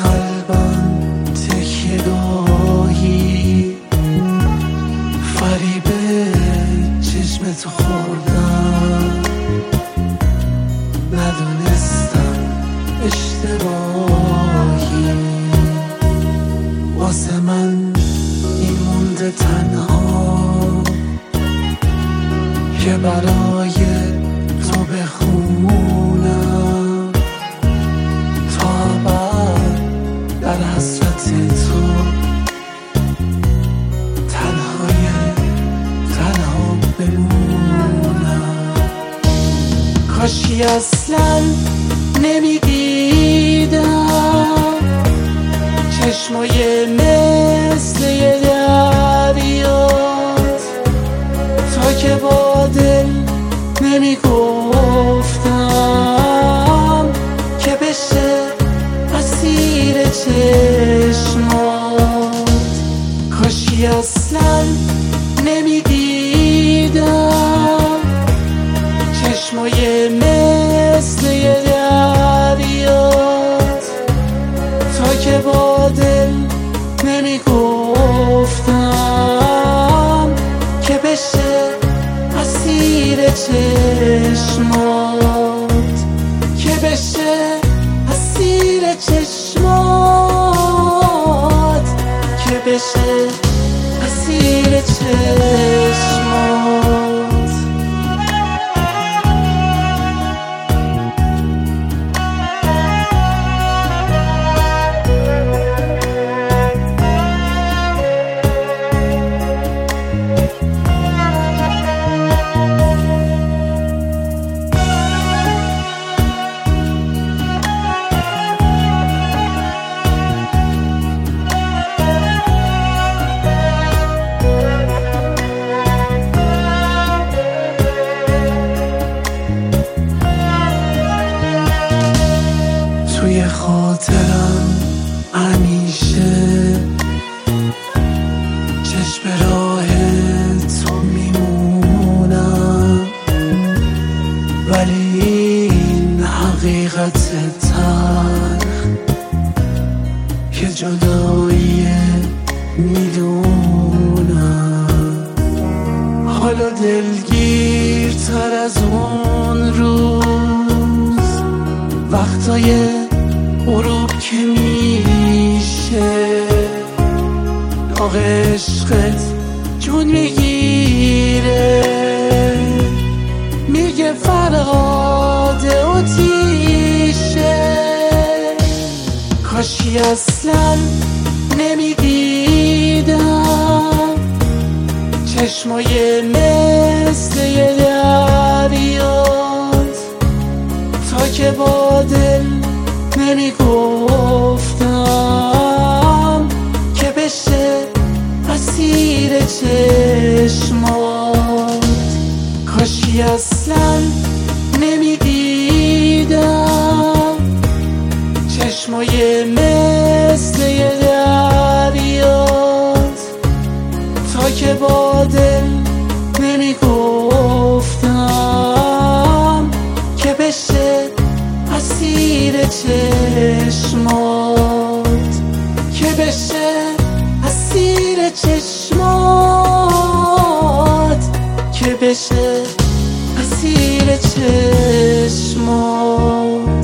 قلبم تکیه گاهی فریب چشمتو خوردم، ندونستم اشتباهی. واسه من این مونده تنها که برای تو بخونم تا ابد در حسرت تو تنها بمونم. کاشی اصلا نمیدیدم چشمای مثل یه دریات، تا که با دل نمیگفتم که بشه اسیر چشمات. کاشی اصلا نمیدیدم چشمای مثل یه دریات، تا که با دل نمیگفتم که بشه اسیر چشمات، که بشه اسیر چشمات، که بشه اسیر چشمات. توی خاطرم همیشه چشم راه تو میمونم، ولی این حقیقت تلخ که جدایی میدونم. حالا دلگیرتر از اون روز، وقتای غروب که میشه داغ عشقت جون میگیره، میگه فرهاده و تیشه. کاشی اصلا نمیدیدم چشمای مثل یه دریات، تا که با دل نمیگفتم که بشه اسیر چشمات. کاشی اصلا نمیدیدم چشمای مثل یه دریات، تا که با دل نمیگفتم که بشه اسیر چشمات، که بشه اسیر چشمات، که بشه اسیر چشمات.